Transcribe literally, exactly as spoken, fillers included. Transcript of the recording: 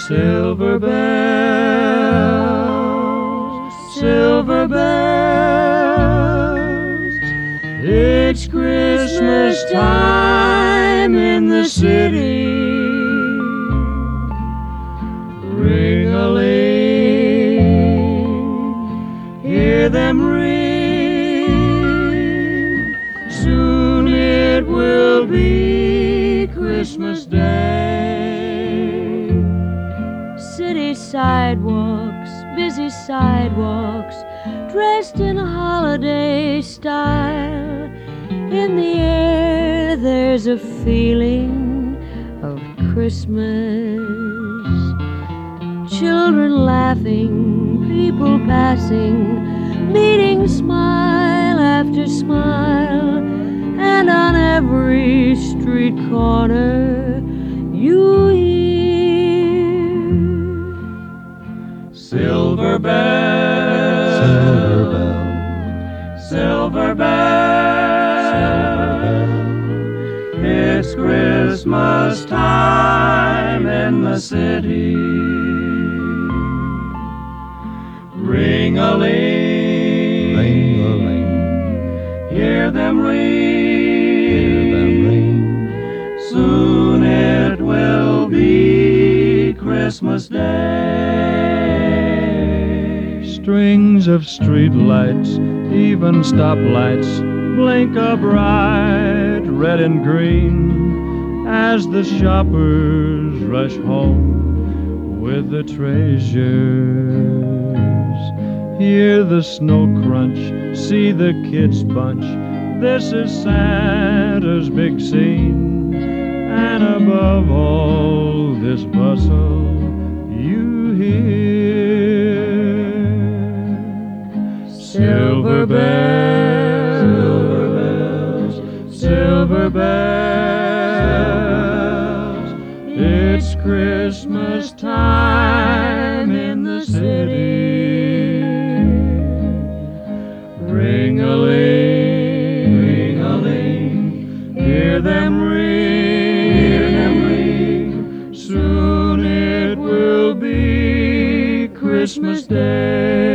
Silver bells, silver bells, it's Christmas time in the city. Ring-a-ling, hear them ring. Soon it will be Christmas Day. City sidewalks, busy sidewalks, dressed in holiday style. In the air there's a feeling of Christmas. Children laughing, people passing, meeting smile after smile. And on every street corner you hear silver bells, silver bells, silver bells, it's Christmas time in the city. Ring-a-ling, ring-a-ling, hear them ring, hear them ring. soon it will be Christmas Day. Strings of street lights, even stoplights, blink a bright red and green as the shoppers rush home with the treasures. Hear the snow crunch, see the kids bunch. This is Santa's big scene. And above all this bustle, you hear silver bells, silver bells, it's Christmas time in the city. Ring-a-ling, ring-a-ling, hear them ring, hear them ring. Soon it will be Christmas Day.